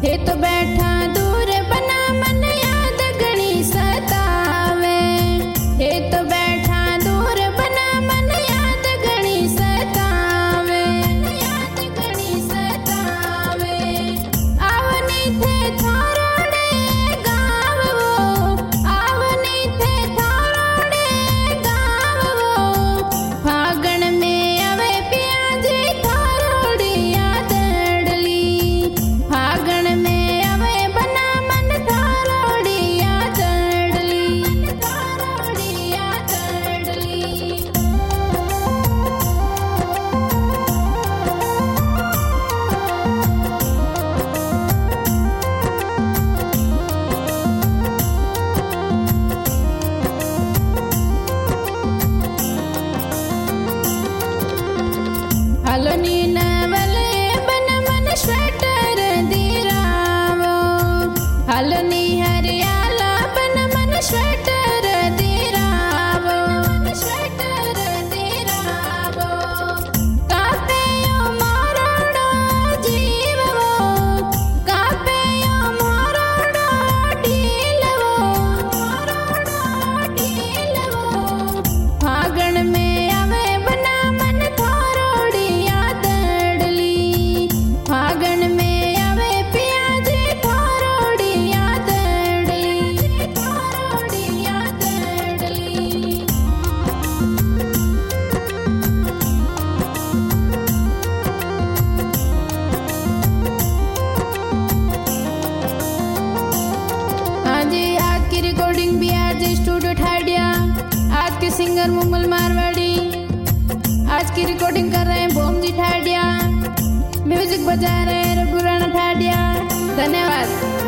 हे तो बैठा दूर बना मन याद घणी सतावे। हे तो बैठा दूर बना मन याद घणी सतावे। याद घणी सतावे। आवनी थे थारोड़े गाव वो। आवनी थे थारोड़े गाव वो। फागण में आवे प्याजी थारोड़ी यादड़ली। फागण में आवे बना मन थारोड़ी यादड़ली। थारोड़ी यादड़ली। हलनी नवले बन मन स्वेटर दिरावो। हलनी हरियाला बन मन स्वेटर दिरावो। स्वेटर दिरावो। कापे यो मोरोड़ो जीववो। कापे यो मोरोड़ो ढीलवो। मोरोड़ो ढीलवो। फागण में आवे बना मन थारोड़ी यादड़ली। फागण में आवे प्याजी थारोड़ी यादड़ली। थारोड़ी यादड़ली। हाँ जी, आज की रिकॉर्डिंग भी आज स्टूडियो ठाडिया। आज के सिंगर मुमल मारवाड़ी। आज की रिकॉर्डिंग कर रहे हैं भोमजी ठाडिया। म्यूजिक बजा रहे हैं रघु राणा ठाडिया। धन्यवाद।